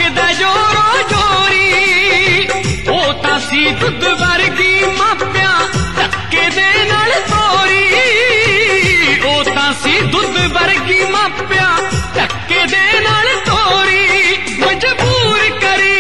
नचदा जोरो जोरी ओ तां सी दुध वर्गी मापिया धक्के दे नाल तोरी ओ तां सी दुध वर्गी मापिया धक्के दे नाल तोरी मजबूर करी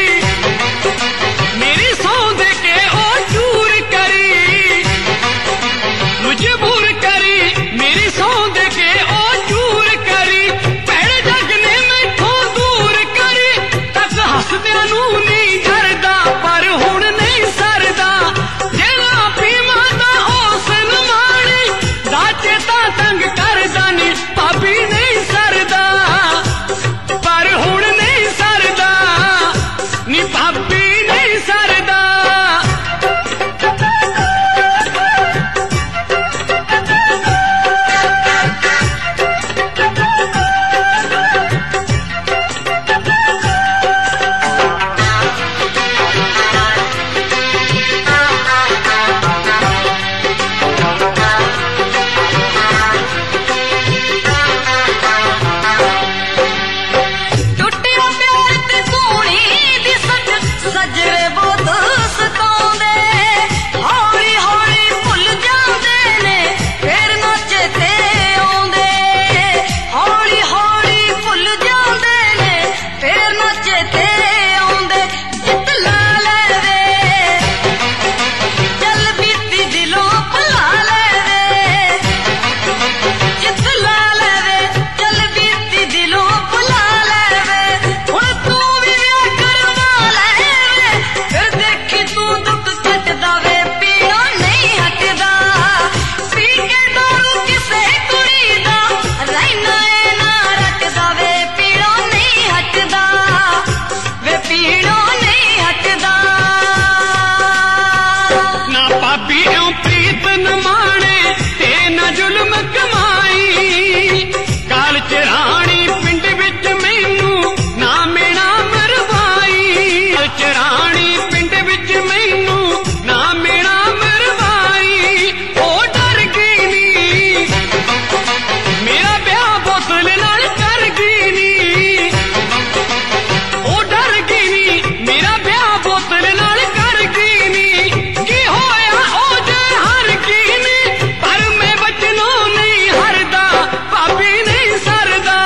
मेरी सौं दे के ओ चूर करी मजबूर करी मेरी सौं दे के ओ चूर करी भैड़े जग ने मैथों दूर करी तक हसदियां नूं नहीं डरदा पर हुण नहीं सरदा जेड़ा पीवां दा उस नमाणी दाचे तां तंग करदा नी भाभी नहीं सरदा पर हुण नहीं सरदा नी भाभी नहीं सरदा ਟੁੱਟਿਆ ਪਿਆਰ ਤੇ ਸੋਹਣੀ ਦੀ ਸੱਜ ਸਜਰੇ ਬਹੁਤ ਸਤਾਉਂਦੇ ਹੌਲੀ ਹੌਲੀ ਭੁੱਲ ਜਾਂਦੇ ਨੇ ਫੇਰ ਨੱਚੇ ਤੇ ਆਉਂਦੇ ਹੌਲੀ ਹੌਲੀ ਭੁੱਲ ਜਾਂਦੇ ਨੇ ਫੇਰ ਨੱਚੇ ਤੇ ਆਉਂਦੇ ਜਿੱਤ ਲਾ ਲੈਵੇ ਚੱਲ ਬੀਤੀ ਦਿਲੋਂ ਭੁਲਾ ਲੈਵੇ ਜਿੱਤ ਲਾ ਲੈਵੇ ਚੱਲ ਬੀਤੀ ਦਿਲੋਂ ਭੁਲਾ ਲੈਵੇ ਹੁਣ ਤੂੰ ਵੀ ਵਿਆਹ ਕਰਵਾ ਲੈਵੇ ਫਿਰ ਦੇਖੀ ਤੂੰ ਦੁੱਖ ਕੱਟਦਾ ਵੇ ਪੀਣੋਂ ਨਹੀਂ ਹਟਦਾ ਪੀ ਕੇ ਦਾਰੂ ਕਿਸੇ ਕੁੜੀ ਦਾ ਰਹਿਣਾ ਏ ਨਾ ਰੱਟਦਾ ਵੇ ਪੀਣੋਂ ਨਹੀਂ ਹਟਦਾ ਵੇ ਪੀਣੋਂ ਨਹੀਂ ਹਟਦਾ ना भाभी क्यों प्रीत न माणे ते ना जुल्म कमाई काल चराणी पिंड विच मैनू ना मेणा मरवाई काल चराणी पिंड विच मैनू ना मेणा मरवाई ओ डर गई नी मेरा ब्याह बोतल नाल कर गई नी ओ डर गई नी मेरा ब्याह बोतल नाल कर गई नी की होया ओ जे हर गई नी पर मैं बचनों नहीं हरदा भाभी नहीं सरदा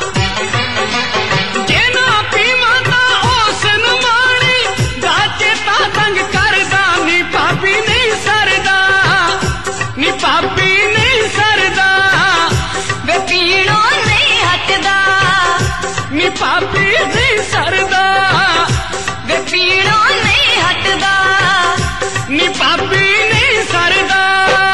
जे ना पीवां तां उस नमाणी दाचे तां तंग करदा नी भाभी नहीं सरदा नी भाभी नहीं सरदा ਵੇ ਪੀਣੋਂ ਨਹੀਂ ਹਟਦਾ नी भाभी नहीं सरदा ਵੇ ਪੀਣੋਂ ਨਹੀਂ ਹਟਦਾ नी भाभी नहीं सरदा